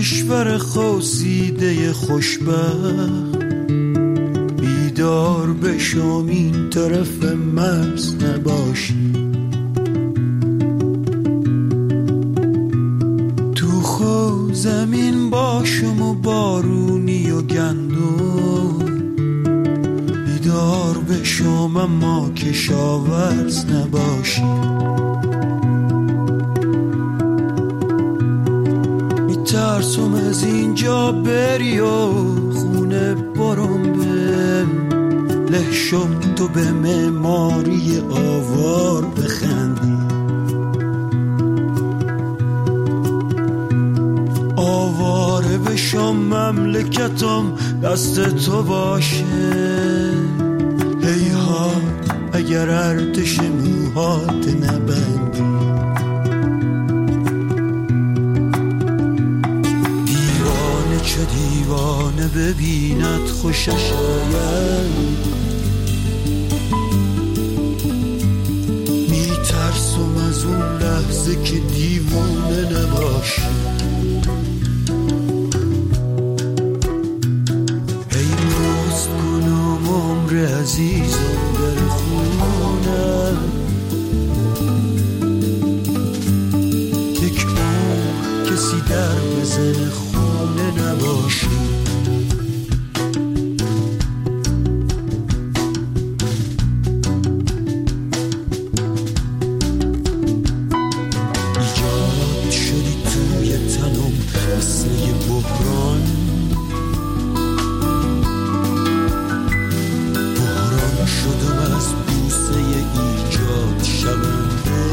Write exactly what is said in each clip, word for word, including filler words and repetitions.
کشور خواسیده خوشبخت، بیدار بشم این طرف مرز نباشی. تو خو زمین باشم و بارونی و گندم، بیدار بشم اما کشاورز نباشی. ترسم از اینجا بری و خونه برم به له شد تو به معماری آوار بخندی. آواره بشم مملکتم دست تو باشه، هیهات اگر ارتش موهات نبندی. چه دیوانه ببیند خوشش آید، میترسم از اون لحظه که دیوانه نباشی. ای راست کنم عمر عزیزم در خونه، یک عمر کسی در بزنه خونه نباشی. ایجاد شدی توی تنم مثل یه بحران، بحران شدم از بوسه ایجاد شونده.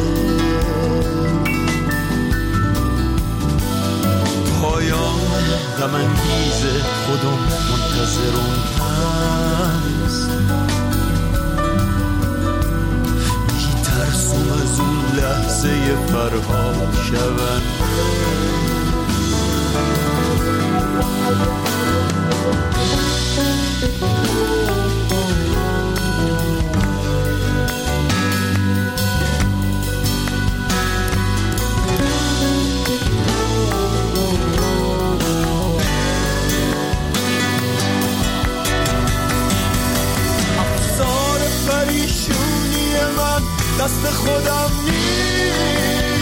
پایان غم انگیز خودم منتظرم هست، میترسم از اون لحظه فرهاد شونده. دست خودم نیست،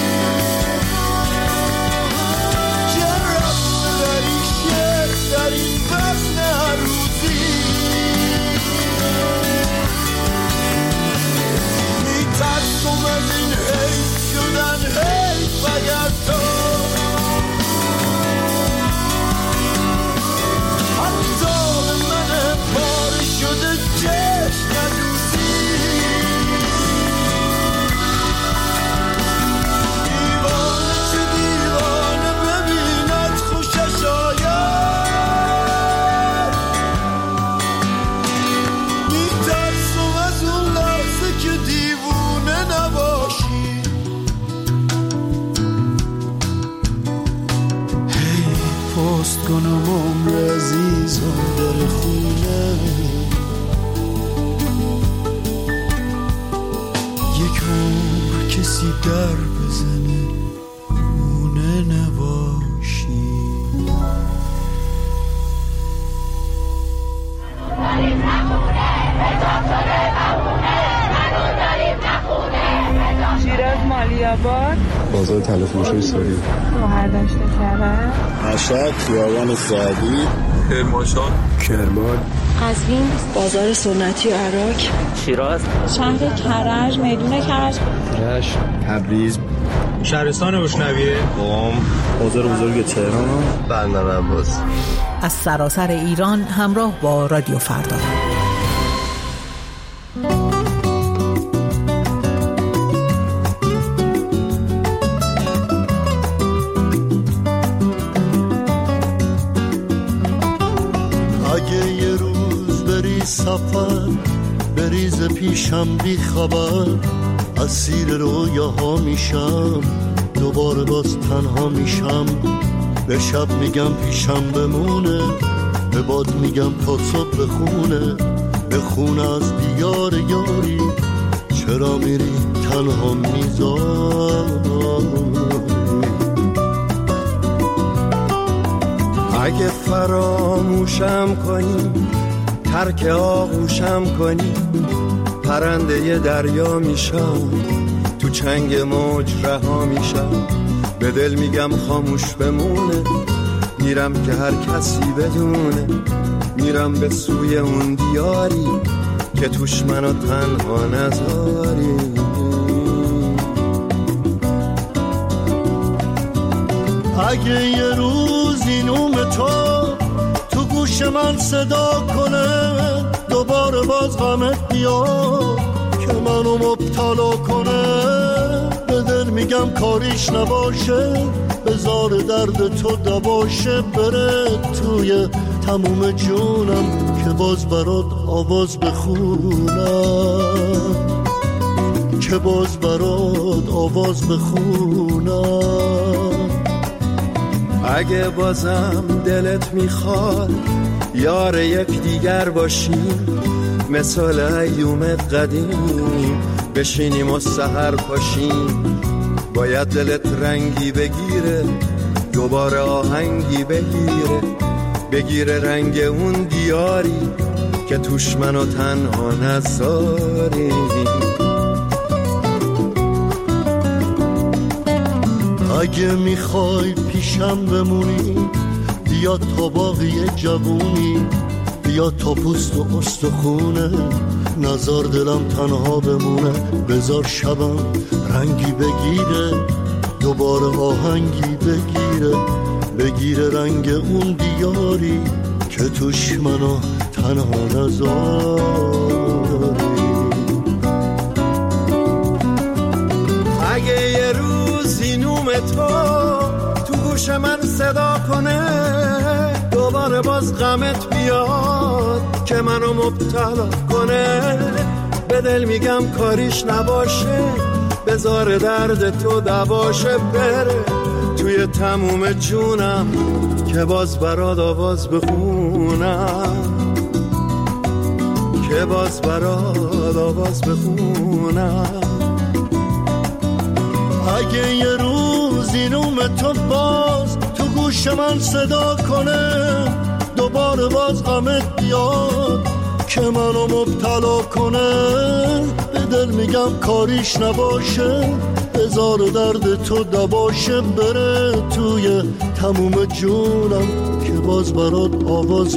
چه رفت داری شعر در این وزن هر روزی. میترسم از این حیف شدن حیف اگر تو حتی به من پاره شده چشم ندوزی. کنم عمر عزیزم در خونه، یک عمر کسی در بزنه خونه نباشی. شیراز مالی‌آباد، بازار طلا فروشی سوری، مهردشت کرد، مشهد خیابان سعدی، کرمانشاه، کرمان، قزوین، بازار سنتی و عراق، شیراز، شهر کرج، میدون کرج، رشت، تبریز، شهرستان بوشنویه، قم، بازار بزرگ تهران، بندر عباس. از سراسر ایران همراه با رادیو فردا. اگه یه روز بری سفر بریز پیشم بی خبر، اسیر رویاها میشم دوباره باز تنها میشم. به شب میگم پیشم بمونه، به باد میگم تا صبح بخونه، بخونه از دیار یاری چرا میری تنها میذاری. اگه فراموشم کنی، ترک آغوشم کنی، پرنده دریا میشم، تو چنگ موج رها میشم. به دل میگم خاموش بمونه، میرم که هر کسی بدونه، میرم به سوی اون دیاری که توش منو تنها نذاری. اگه یه روزی نوم تو تو گوش من صدا کنه، دوباره باز غمت بیاد که منو مبتلا کنه، به دل میگم کاریش نباشه، بذار درد تو دباشه، بره توی تموم جونم که باز برات آواز بخونم، که باز برات آواز بخونم. اگه بازم دلت میخواد یار یک دیگر باشیم، مثال ایومت قدیم بشینیم و سحر پاشیم، باید دلت رنگی بگیره، دوباره آهنگی بگیره، بگیره رنگ اون دیاری که توش منو تنها نذاری. اگه میخوای پیشم بمونی، بیا تا باقی جوونی، بیا تا پوست و استخونه، نزار دلم تنها بمونه، بذار شبم رنگی بگیره، دوباره آهنگی بگیره، بگیره رنگ اون دیاری که توش منو تنها نذاری. اگه یه روزی نوم تو تو گوش من صدا کنه، دوباره باز غمت بیاد که منو مبتلا کنه، به دل میگم کاریش نباشه، بذار درد تو دباشه، بره توی تموم جونم که باز برات آواز بخونم، که باز برات آواز بخونم. اگه یه روزی نوم تو باز تو گوش من صدا کنه، دوباره باز غمت بیاد که منو مبتلا کنه، به دل میگم کاریش نباشه، بذار درد تو دباشه، بره توی تموم جونم که باز برات آواز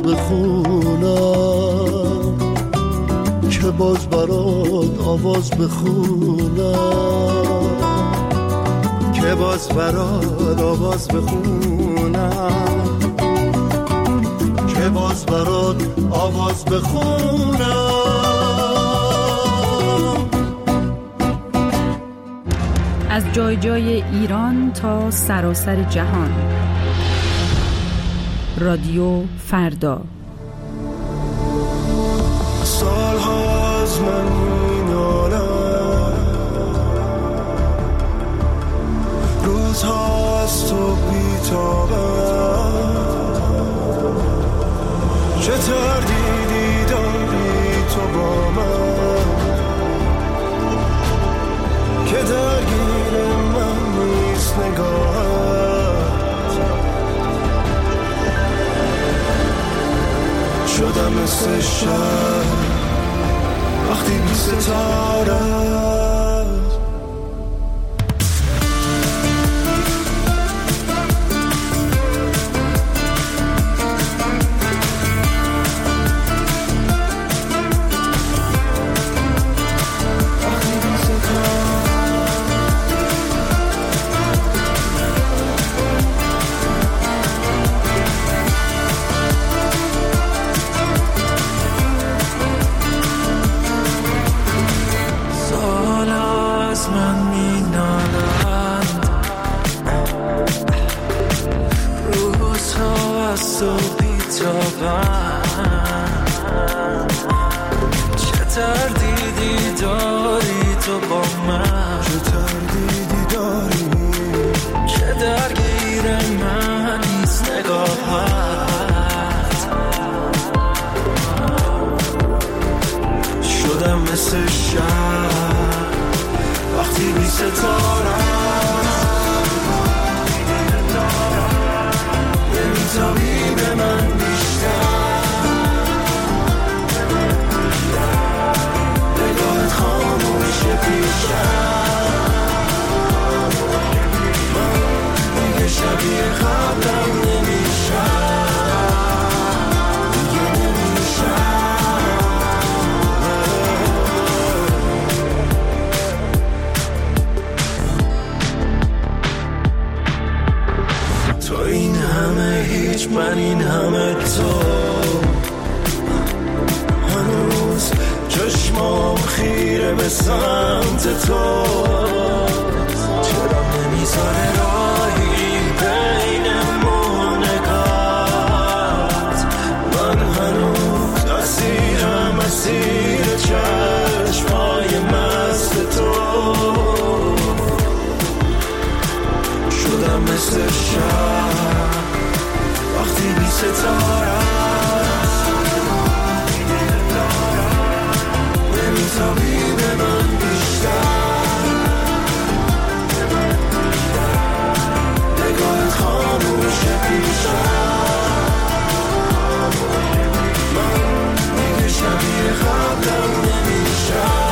بخونم، که باز برات آواز بخونم، که باز برات آواز بخونم، که باز برات آواز بخونم. از جای جای ایران تا سراسر جهان، رادیو فردا. سالها از من می‌نالم، روزها از تو بی‌تابم، چه تردیدی داری تو با من که درگیر من نیست نگاهت، شدم مثل شب وقتی بی ستاره. نمیتابی همه تو هنوز چشمام خیره به سمت تو چرا نمیذاره راهی بینمون نگات من هنوز اسیرم اسیر چشمای مست تو شدم مثل شب وقتی بی ستاره نمیتابی به من بیشتر نگاهت خاموشه بیشتر من دیگه شبیه قبلم نمیشم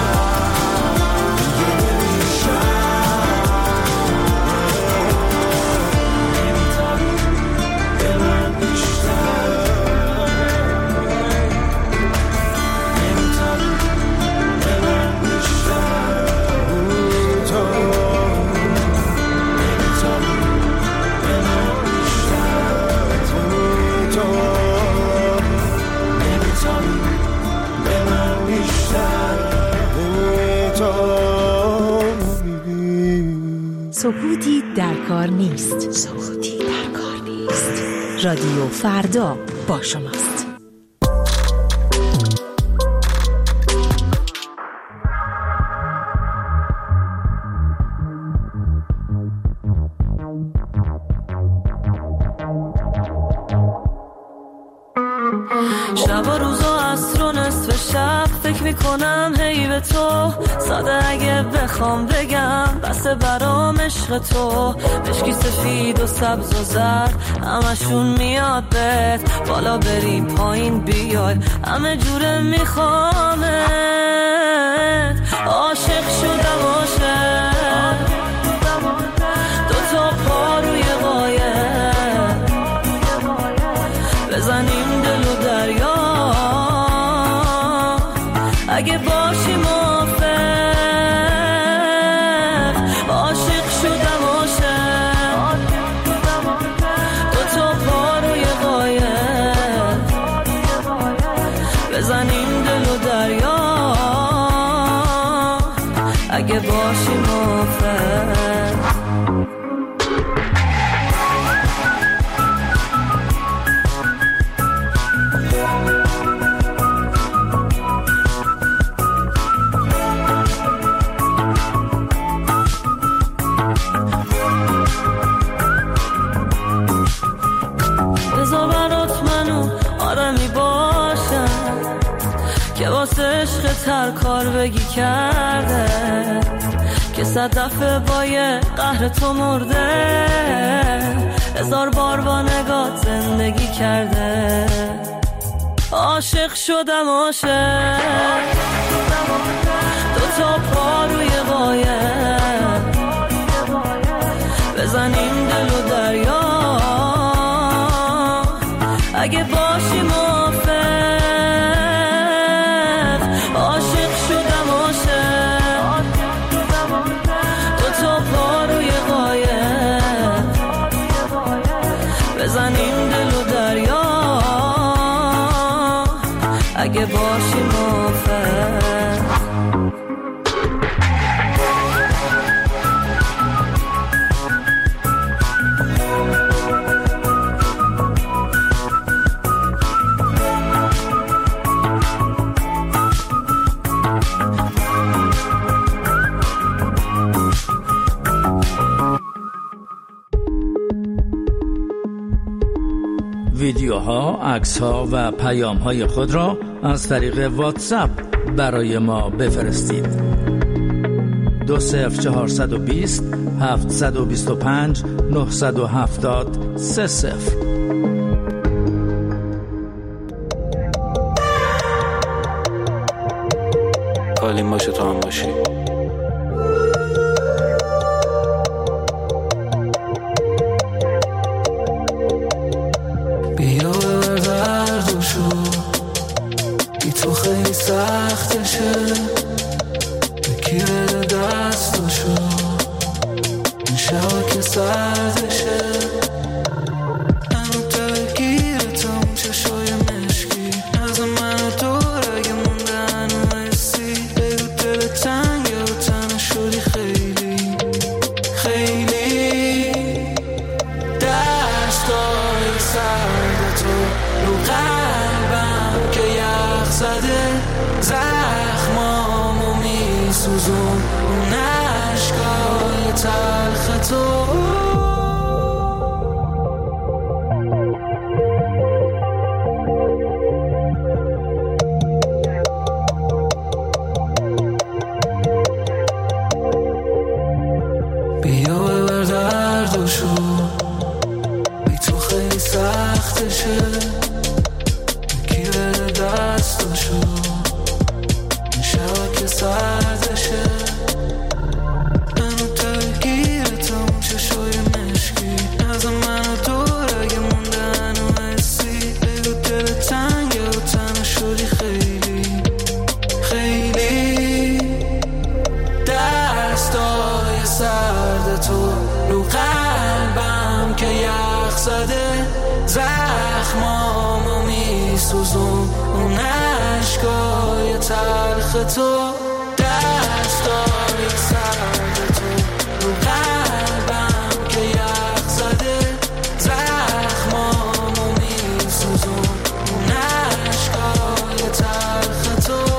سکوتی در کار نیست. سکوتی در کار نیست. رادیو فردا با شماست. شب و روز و عصر و نصف شب فکر میکنم هی به تو ساده اگه بخوام بگم بس برام عشق تو مشکی سفید و سبز و زرد همشون میاد بهت بالا بریم پایین بیای همه جوره میخوامت عاشق شدم عاشق دو تا پا روی قایق بزنیم دل و دریا اگه باشی موافق عاشق شدم عاشق دو تا پا روی قایق بزنیم دل و دریا اگه باشی موافق که واسه عشق تر کار بگی کرده که صد دفعه با یه قهر تو مرده هزار بار با نگات زندگی کرده عاشق شدم عاشق دو تا پا روی قایق بزنیم دل و دریا اگه باشی موافق عاشق شدم عاشق دو تا پا روی قایق بزنیم دل و دریا اگه باشی موافق ویدیوها، عکس‌ها و پیام‌های خود را از طریق واتساپ برای ما بفرستید. دو صفر چهارصد و بیست هفتصد و بیست و پنج نهصد و هفتاد سه صفر. حالیم باشه تو هم باشی. بیا ببر دردوشو بی تو خیلی سختشه بکی بده دستوشو این شبا که سردشه همون تو بگیر زده زخمامو میسوزون اون عشقای تلخ تو بیا ببر دردشو بی تو خیلی سختشه کی بده دستشو این شبا که سردشه منو درگیرتم چشای مشکی از منو دور اگه موندن و حسی بگو دل تنگه و تنها شدی خیلی خیلی دستای سرد تو رو قلبم که یخ زده زخمامو میسوزون اون عشقای تلخ تو دستای سرد تو رو قلبم که یخ زده زخمامو میسوزون اون عشقای تلخ تو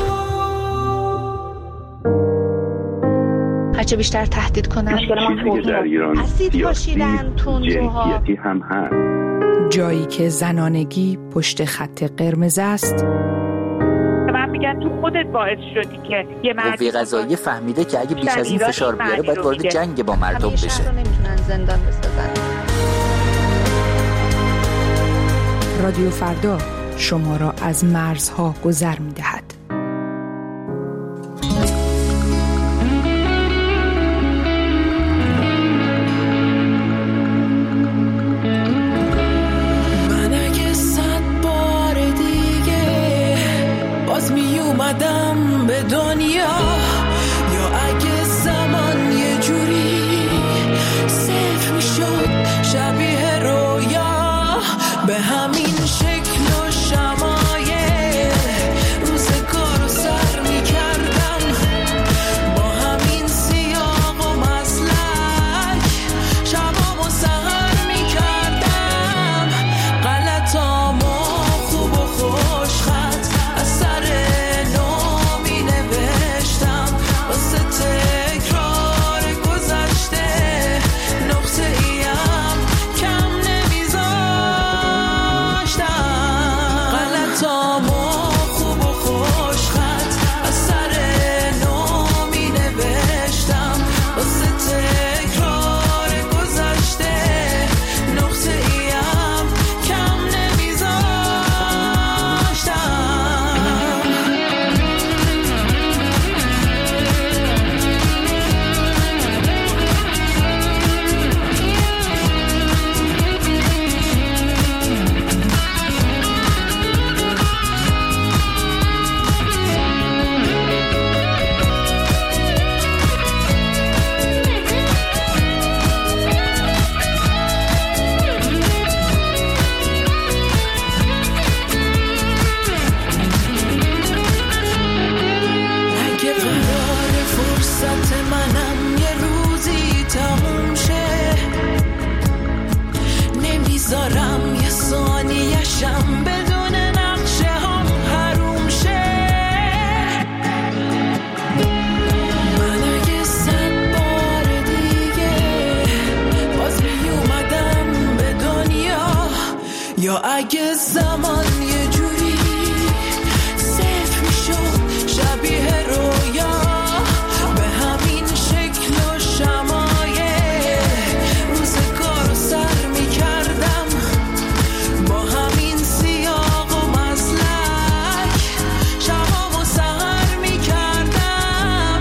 هرچه بیشتر تهدید کنن چیزی در ایران سیاسی جنسیتی هم هست. جایی که زنانگی پشت خط قرمز است. من میگن تو خودت باعث شدی که یه مرد قوه قضاییه فهمیده که اگه بیش از این فشار بیاره باید وارد جنگ با مردم بشه. همیشه رو نمیتونن زندان بسازن. رادیو فردا شما را از مرزها گذر می‌دهد. اومدم به دنیا یا اگه زمان یه جوری صفر میشد شبیه رویا به همین شکل و شمایل روزگارو سر میکردم با همین سیاق و مسلک شبامو سهر میکردم غلطامو خوب و خوش خط از سر یا اگه زمان یه جوری صفر میشد شبیه رویا به همین شکل و شمایل روزگارو سر میکردم با همین سیاق و مسلک شبامو سهر میکردم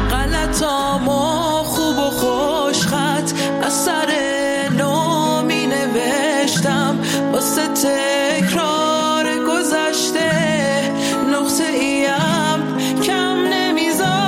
غلطامو خوب و خوش خط از سر نو می نوشتم واسه تکرار گذشته نقطه ایم کم نمیذاشتم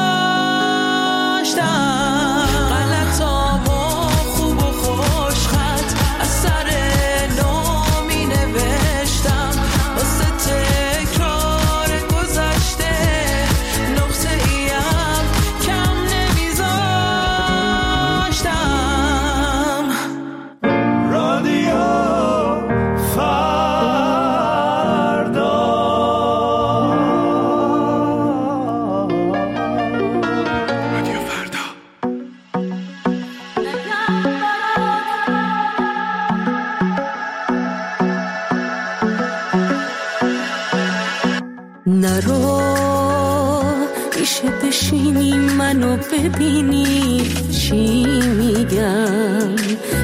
نرو میشه بشینی منو ببینی چی میگم،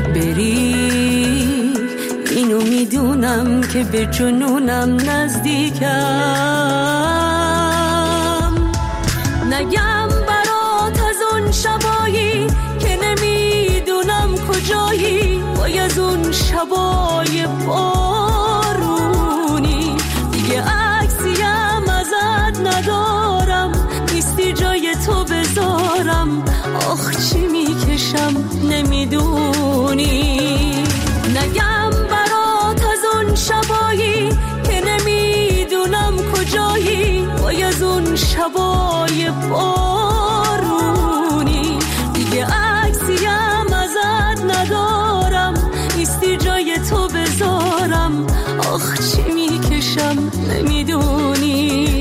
بری اینو میدونم که به جنونم نزدیکم. نگم برات از اون شبایی که نمیدونم کجایی، وای از اون شبای بارونی، دیگه عکسیم ازت ندارم، نیستی جای تو بذارم، آخ چی میکشم نمیدونی. نگم برات از اون شبایی که نمیدونم کجایی، وای از اون شبای بارونی، دیگه عکسیم ازت ندارم، نیستی جای تو بذارم، آخ چی میکشم نمیدونی.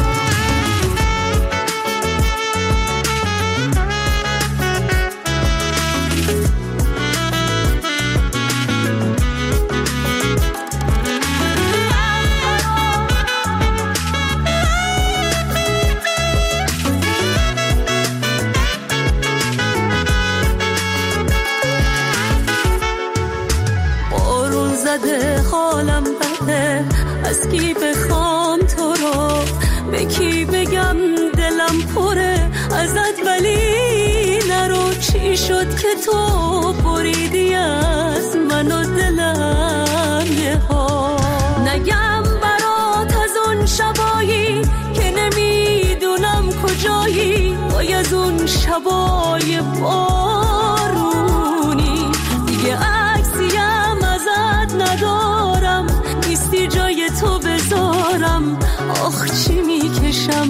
حالم بده، از کی بخوام تو رو، به کی بگم دلم پره ازت، ولی نرو. چی شد که تو بریدی از من و دلم یه ها. نگم برات از اون شبایی که نمیدونم کجایی، وای از اون شبای بارونی، دیگه عکسیم ازت ندارم، نیستی جای تو بذارم، آخ چی میکشم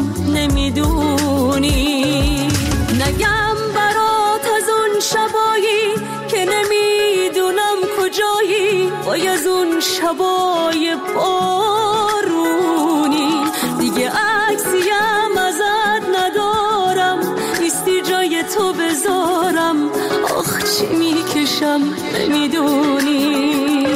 نمیدونی. نگم برات از اون شبایی که نمیدونم کجایی، وای از اون شبای بارونی، دیگه عکسیم ازت ندارم، نیستی جای تو بذارم، آخ چی میکشم نمیدونی.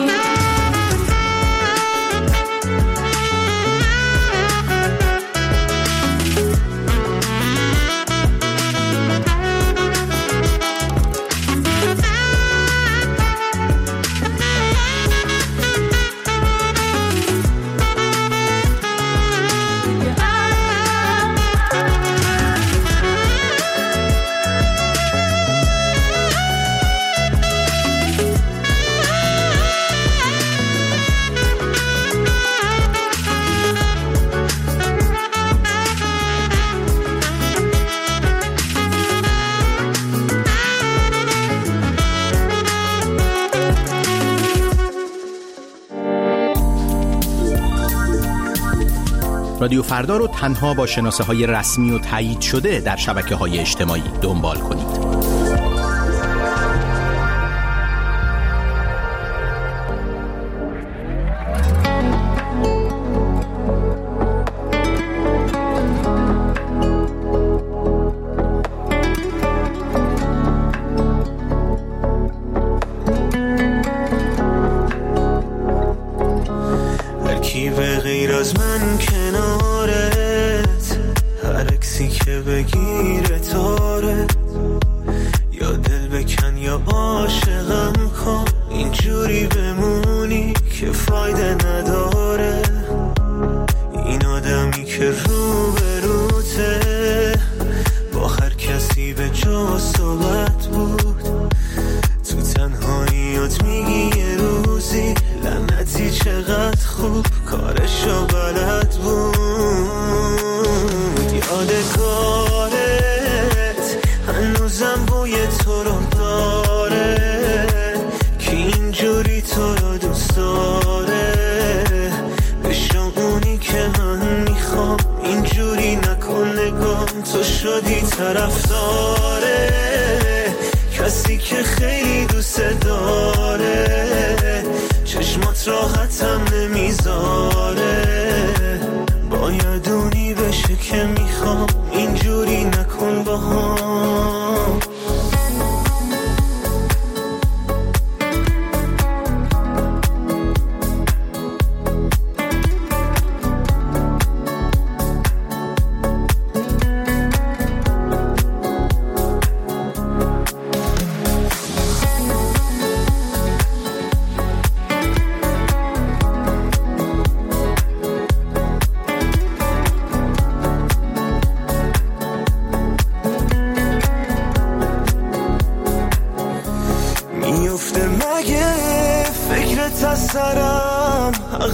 رادیو فردا رو تنها با شناسه های رسمی و تایید شده در شبکه های اجتماعی دنبال کنید.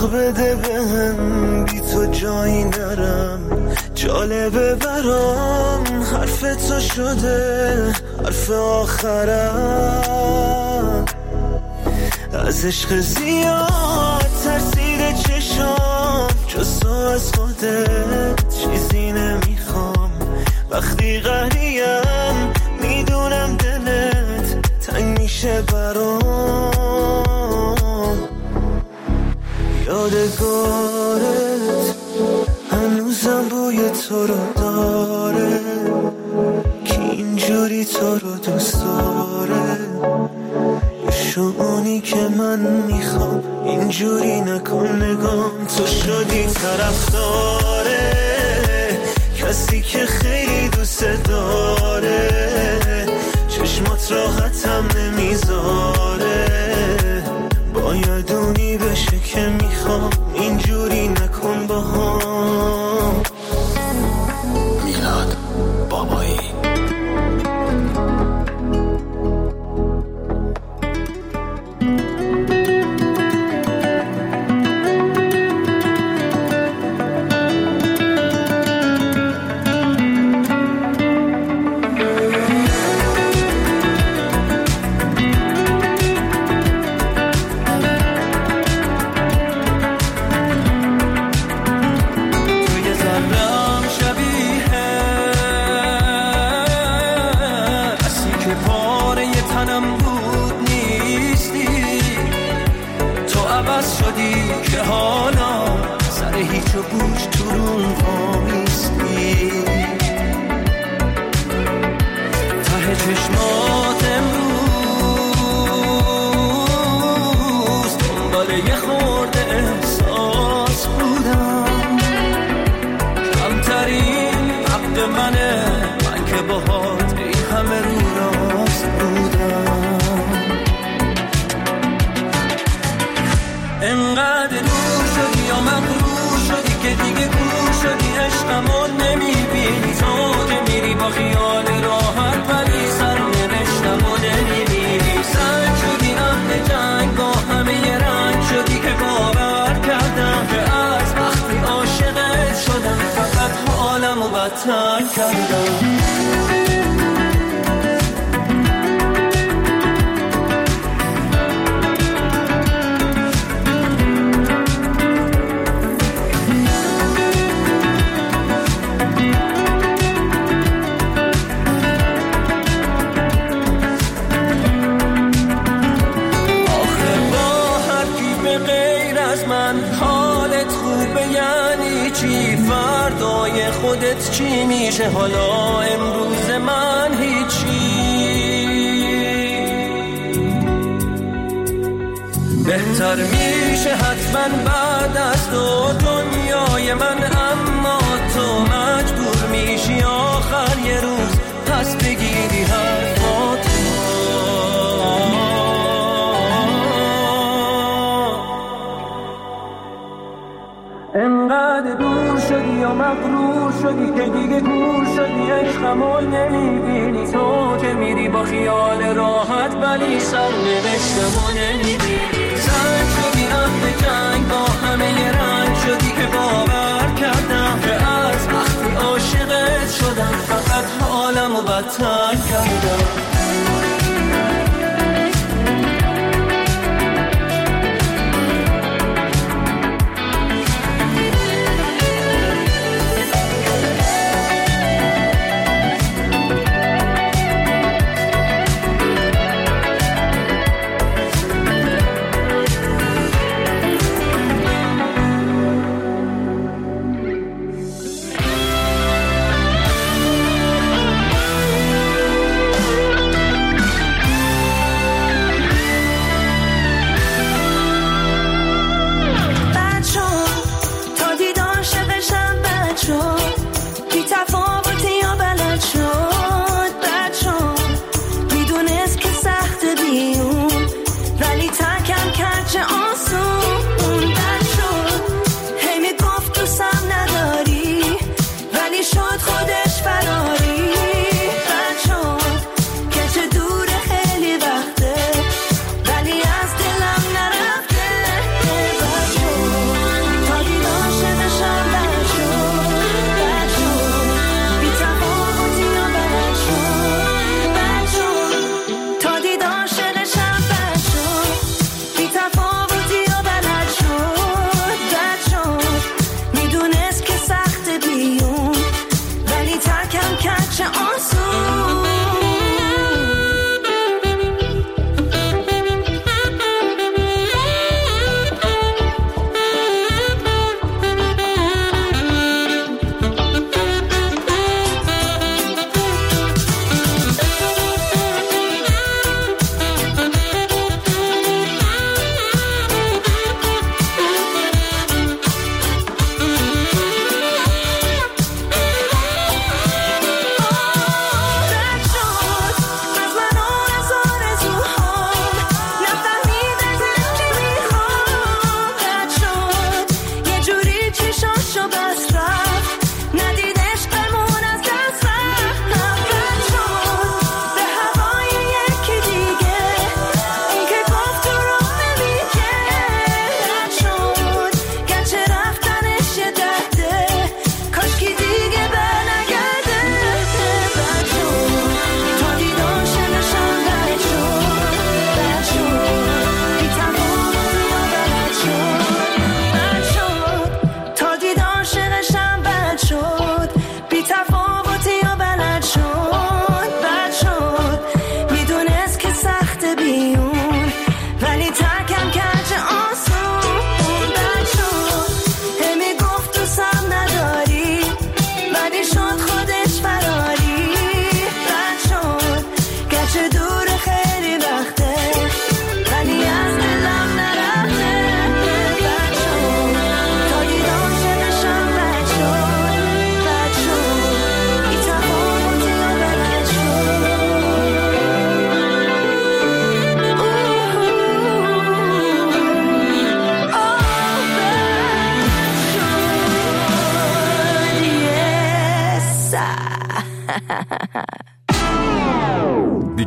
حق بده بهم بی تو جایی نرم، جالبه برام حرف تو شده حرف آخرم. از عشق زیاد ترسیده چشام، جز تو از خودت چیزی نمیخوام. وقتی قهریم میدونم دلت تنگ میشه برام. یادگارت هنوزم بوی تو رو داره، که اینجوری تو رو دوست داره. شعونی که من میخوام اینجوری نکن، نگام تو شدی طرفداره کسی که خیلی دوست داره. چشمات راحتم نمیذاره، باید اونی بشه که میخوام اینجوری نکن باهام. میلاد بابایی. خودت چی میشه حالا امروز من هیچی. بهتر میشه حتما بعد از تو دنیای من، اما تو مجبور میشی آخر یه روز پس بگیری حرفاتو. انقدر دور شدی یا مغرور شدی که دیگه گور شدی، عشقمو نمیبینی تو که میری با خیال راحت، ولی سرنوشتمو نمیبینی. زن شدی اهل جنگ با همه رنگ شدی که باور کردم که از وقتی عاشقت شدم فقط حالمو بدتر کردم.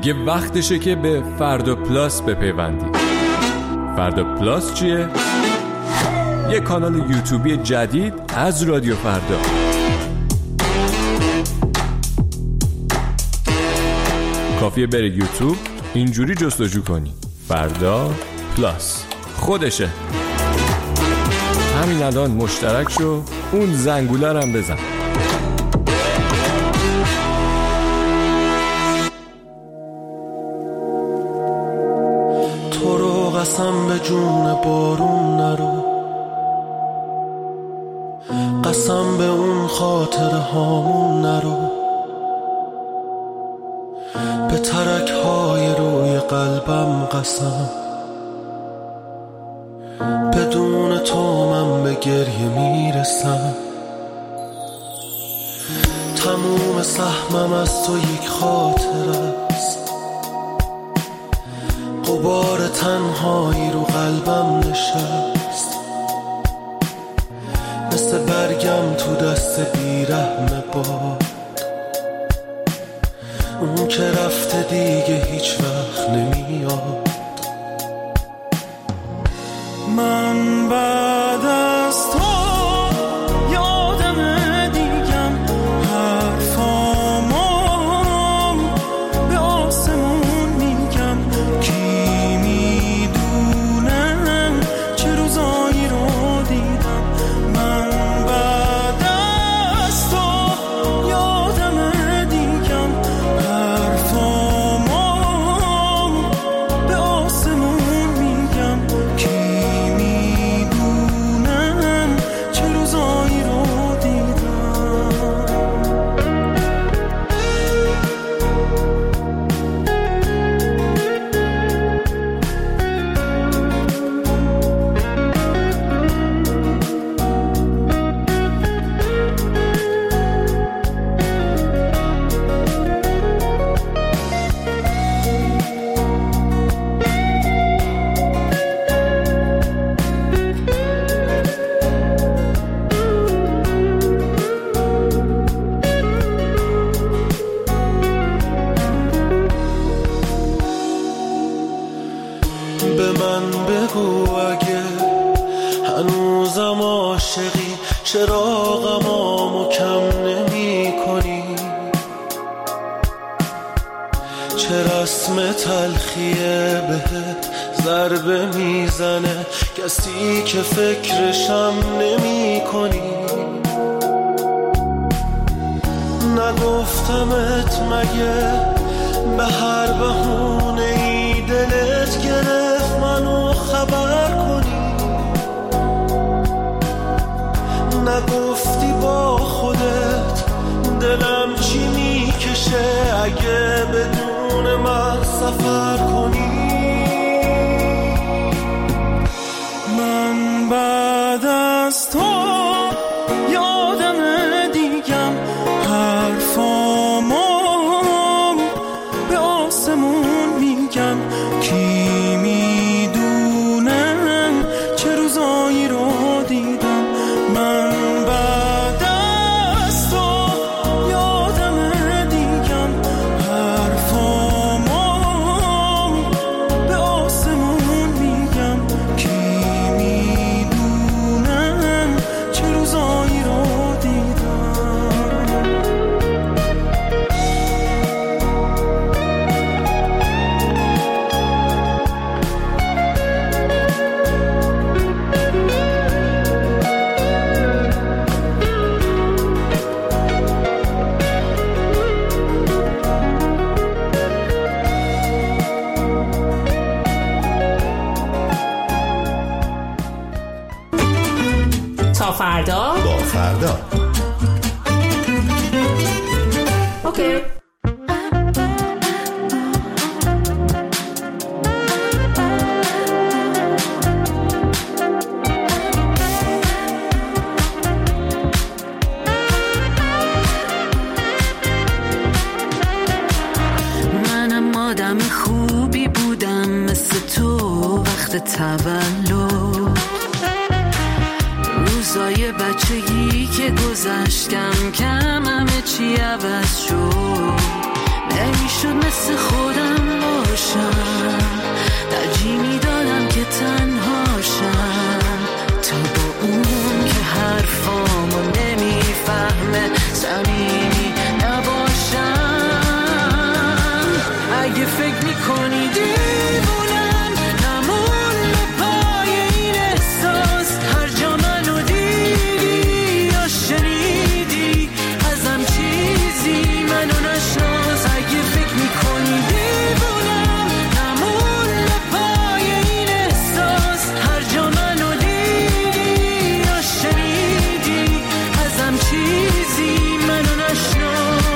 دیگه وقتشه که به فردا پلاس بپیوندید. فردا پلاس چیه؟ یه کانال یوتیوبی جدید از رادیو فردا. کافیه بری یوتیوب اینجوری جستجو کنی فردا پلاس، خودشه. همین الان مشترک شو، اون زنگوله رو هم بزن. تو رو قسم به جون بارون نرو، قسم به اون خاطر هامون نرو، به ترک های روی قلبم قسم، بدون تو من به گریه میرسم. تموم سهمم از تو یک خاطر است، غبار تنهایی رو قلبم نشست، مثل برگم تو دست بیرحم باد، اون که رفته دیگه هیچ وقت نمیاد. من بعد از تو یادم دیگم حرفامو به آسمون میگم، کی میدونم چه روزایی رو دیدم. من بعد از تو یادم دیگم حرفامو به آسمون میگم، کی میدونم چه روزایی رو دیدم. به من بگو اگه هنوزم عاشقی، چرا غمامو کم نمی کنی؟ چه رسم تلخیه بهت ضربه میزنه، کسی که فکرشم نمی کنی؟ نگفتمت مگه به هر بهونه ای دلت گرفت منو خبر کنی؟ نگفتی با خودت دلم چی میکشه اگه بدون من سفر کنی؟ من بعد از تو یادم دیگم حرفامو به آسمون میگم، کی میدونم چه روزایی رو دیدم. من بعد از تو یادم دیگم حرفامو به آسمون میگم، کی میدونم چه روزایی رو دیدم. تا فردا با فردا. اوکی. منم آدم خوبی بودم مثل تو وقت تولد، روزای بچگی که گذشت کم کم همه چی عوض شد، نمیشد مثل خودم باشم، ترجیح میدادم که تنهاشم تا با اون که حرفامو نمیفهمه صمیمی نباشم. اگه فکر میکنی دیوونم نمون به پای این احساس، هر جا منو دیدی یا شنیدی ازم چیزی منو نشناس. اگه فکر میکنی دیوونم نمون به پای این احساس، هر جا منو دیدی یا شنیدی ازم چیزی منو نشناس.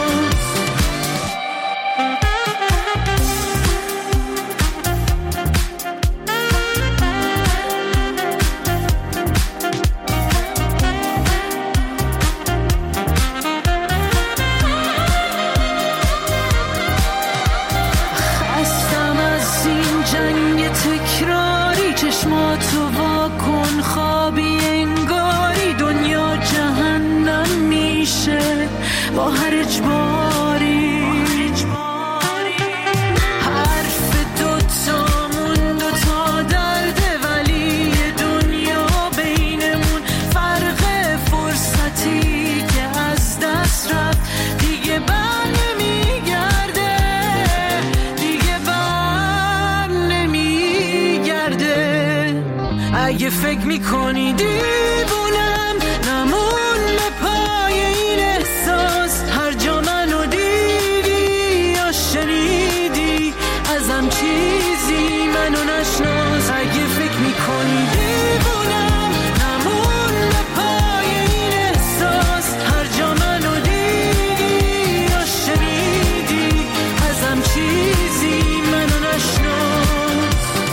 خستم از این جنگ تکراری، چشماتو واکن خوابی انگاری دنیا جهنم میشه با هر اجباری. حرف دوتامون دوتا درده ولی دنیا بینمون فرق فرصتی که از دست رفت دیگه بر نمیگرده، دیگه بر نمیگرده. اگه فکر میکنی دیوونم نمون به پای این احساس، هر جا منو دیدی یا شنیدی ازم چیزی منو نشناس. اگه فکر میکنی دیوونم نمون به پای این احساس، هر جا منو دیدی یا شنیدی ازم چیزی منو نشناس.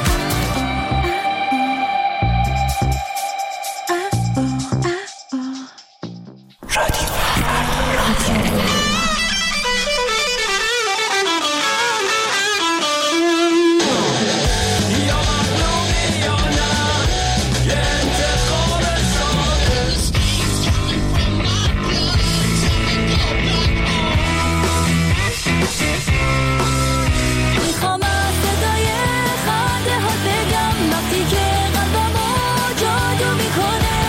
میخوام از صدای خنده ها بگم وقتی که قلبمو جادو میکنه.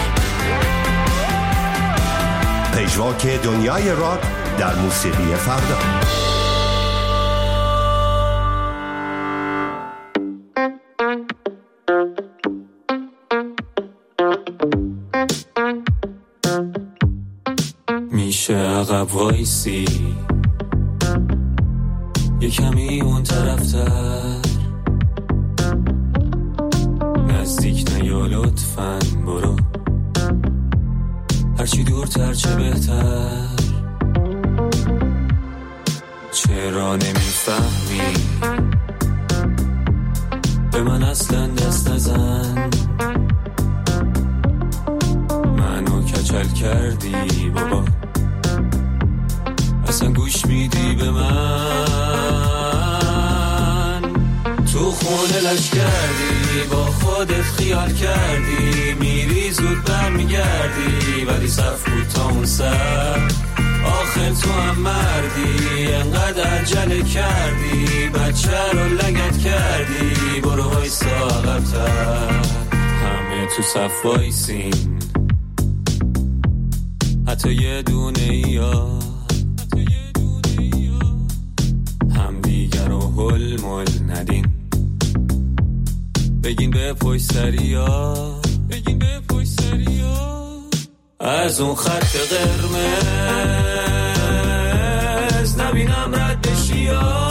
پژواک دنیای راک در موسیقی فردا. میشه عقب وایسی یه کمی اون طرفتر، نزدیک نیا لطفاً برو، هرچی دورتر چه بهتر. چرا نمیفهمی به من اصلا دست نزن، منو کچل کردی بابا، اصلا گوش میدی به من. تو خونه لش کردی با خودت خیال کردی، میری زود برمیگردی ولی صف بود تا اون سر. آخر تو هم مردی انقدر عجله کردی، بچه رو لگت کردی، برو وایسا عقب‌تر. همه تو صف وایسین حتی یه دونه یا هم دیگر رو هل مل ندین، بگین به پشت سریا، بگین به پشت سریا. از اون خط قرمز نبینم رد بشیا،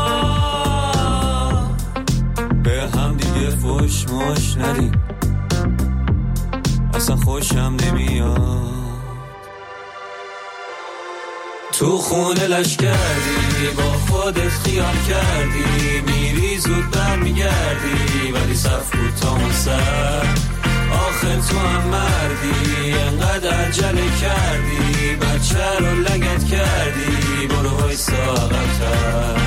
به هم دیگه فوش مش ندین، اصلا خوشم نمیاد. تو خونه لش کردی با خودت خیال کردی، میری زود برمیگردی ولی صف بود تا اون سر. آخر تو هم مردی انقدر عجله کردی، بچه رو لگت کردی، برو وایسا عقب‌تر.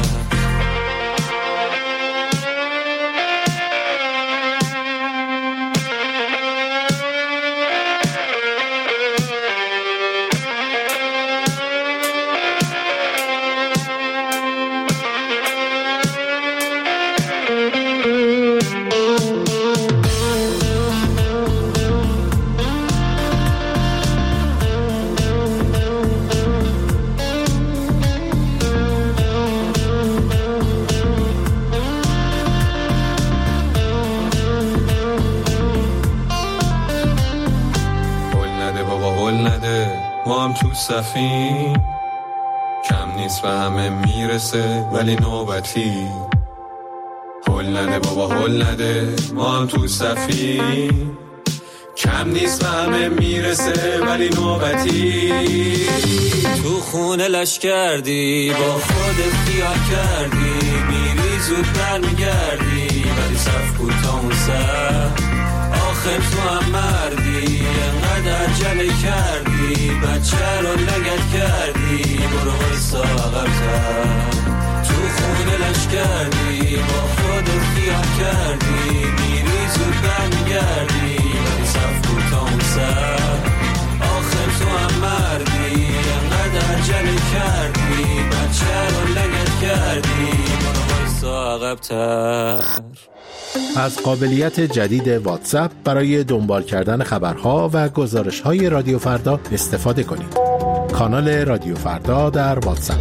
هل نده ما هم تو صفیم، کم نیست و همه میرسه ولی نوبتی. هل نده بابا هل نده ما هم تو صفیم، کم نیست و همه میرسه ولی نوبتی. تو خونه لش کردی با خودت خیال کردی، میری زود برمیگردی ولی صف بود تا اون سر. آخر تو هم مردی انقدر عجله کردی، بچه رو لگت کردی برو وایسا عقب‌تر. تو خونه لش کردی با خودت خیال کردی، میری زود برمیگردی ولی صف بود تا اون سر. آخر تو هم مردی انقدر عجله کردی، بچه رو لگت کردی برو وایسا عقب‌تر. از قابلیت جدید واتساپ برای دنبال کردن خبرها و گزارش‌های رادیو فردا استفاده کنید. کانال رادیو فردا در واتساپ.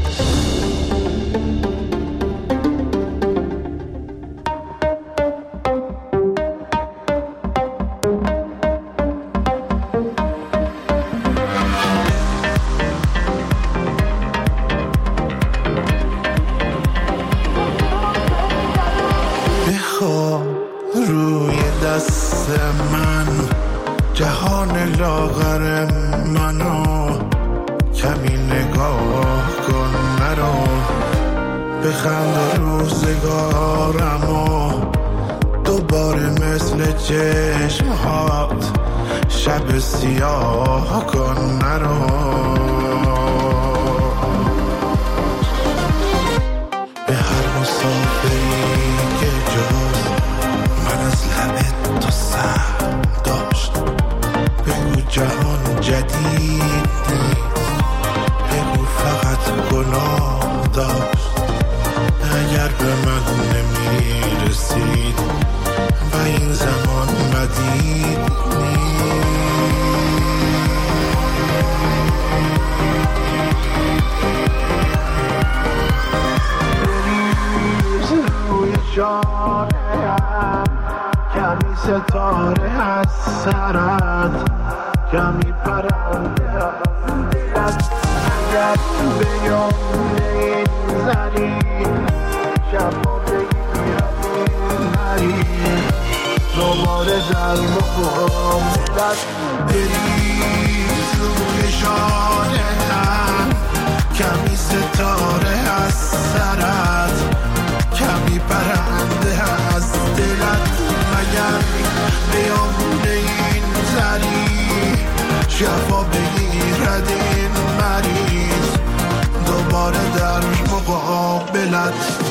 جهان لاغر منو کمی نگاه کن مرا، بخند روزگارمو دوباره مثل چشمهات شب سیاه کن مرا. به هر مسافری که جز من از لبت تو سهم داشت، بگو جهان جدید نیست، بگو فقط گناه داشت. اگر به من نمی رسید و این زمان مدید نیست. بریز روی جانم کمی ستاره از سرت، کمی پرنده از دلت. اگر به یاد این زنی شبا بگیرم نری، دوباره در مقابلت. بریز روی شانم کمی ستاره از سرت، کمی پرنده از دلت. مگر بیام این زنی شفا بگیرد این مریض، دوباره در مقابلت.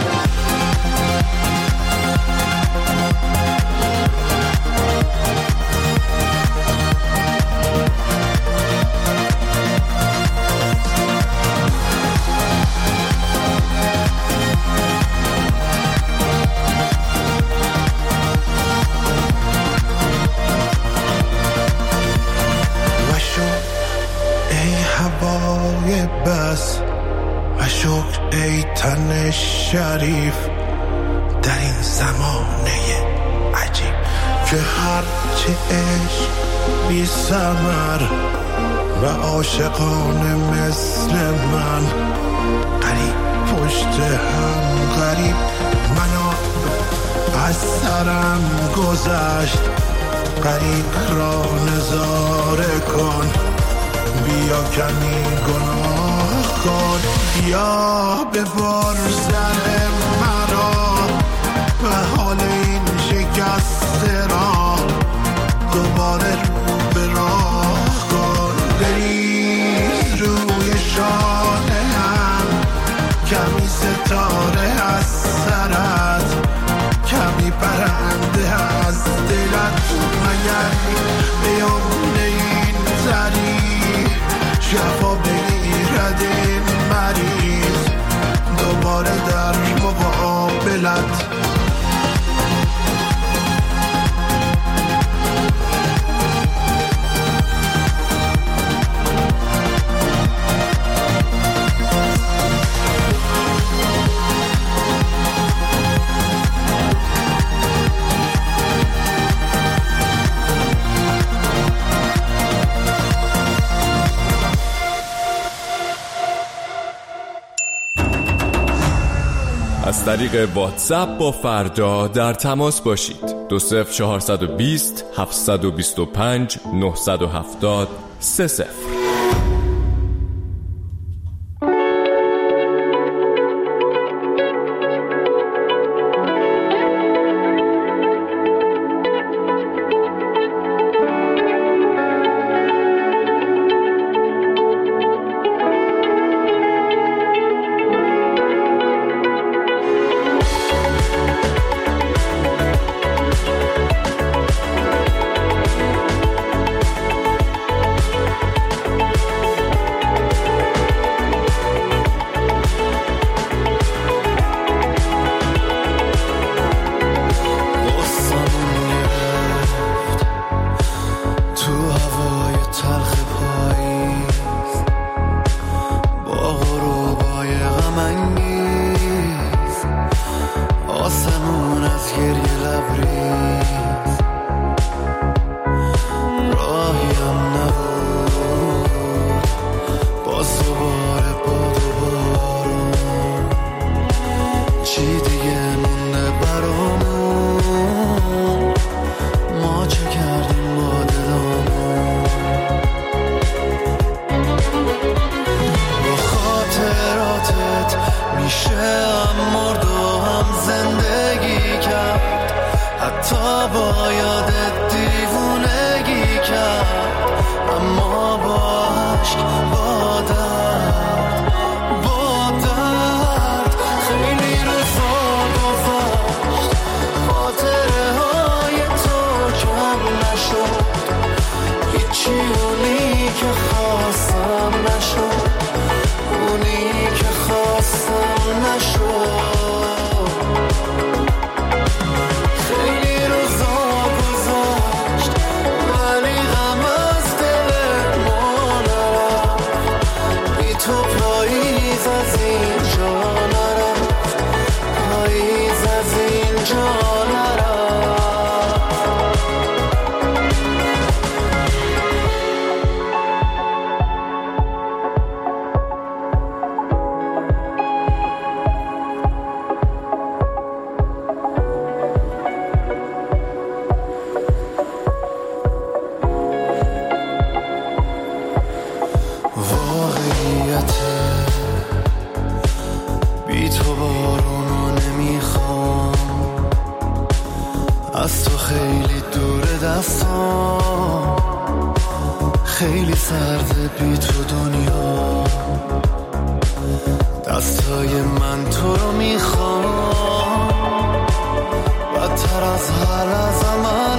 بس و شکر ای تن شریف در این زمانه عجیب، که هرچه عشق بی ثمر و عاشقانه مثل من قریب پشت هم غریب. منو از سرم گذشت غریب را نظاره کن، بیا کمی گناه کن، بیا ببار سر مرا و حال این شکسته را دوباره رو به راه کن. بریز روی شانه هم کمی ستاره از سرت، کمی پرنده از دلت. مگر بیام این زنی شفا بگیرد این مریض، دوباره در مقابلت. طریق واتساپ با فردا در تماس باشید. دو صفر چهارصد و بیست هفتصد و بیست و پنج نهصد و هفتاد سه صفر. بی تو بارونو نمیخوام، از تو خیلی دور دستام، خیلی سرده بی تو دنیا، دستای من تو رو میخوام، بدتر از هر لحظه من